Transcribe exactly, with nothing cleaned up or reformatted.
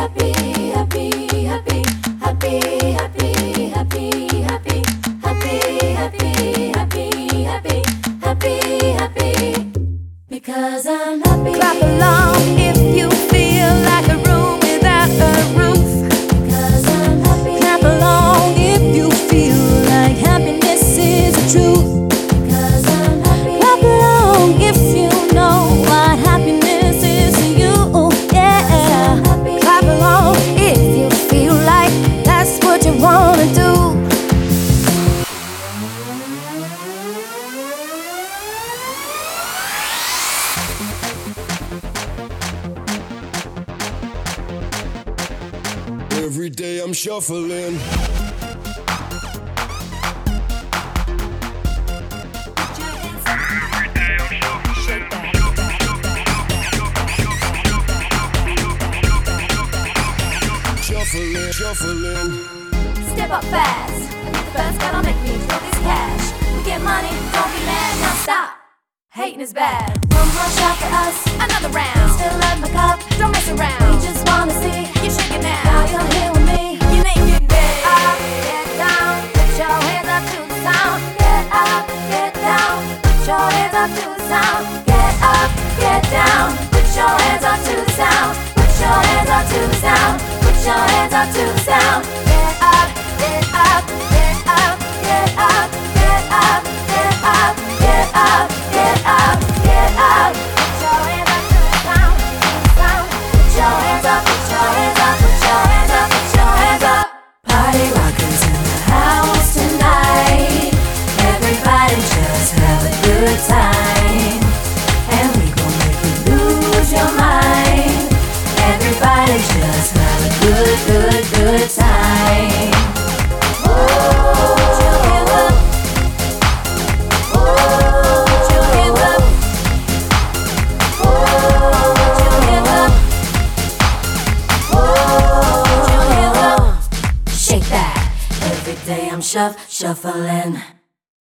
happy, happy, happy, happy, happy, happy, happy, happy, happy, happy, happy, happy, happy, because I'm happy. Clap along if you feel like a room without a roof. Because I'm happy. Clap along if you feel like happiness is the truth. Because I'm happy. Clap along if you know what happiness is to you. Yeah. Clap along if you feel like that's what you wanna do. Every day I'm shuffling. Shuffling, shuffling. Step up fast. I need the first gotta make me throw this cash. We get money, don't be mad, now stop. Hating is bad. One more shot for us, another round. Still up my cup, don't mess around. We just wanna see you shake it now. Now you're here with me. You naked babe. Up, get down, put your hands up to the sound. Get up, get down, put your hands up to the sound. Get up, get down, put your hands up to the sound. Put your hands up to the sound. Put your hands up to the sound. Get up, get up, get up, get up, get up, get up, get up, get up, get up. Put your hands up to the sound, sound. Put your hands up, put your hands up, put your hands up, put your hands up. Party rockers in the house tonight. Everybody just have a good time, and we gon' make you lose your mind. Everybody just have a good, good, good time. Oh, put your hands up. Oh, put your hands up. Oh, put your hands up. Oh, put your hands up. Shake that. Every day I'm shuff, shuffling.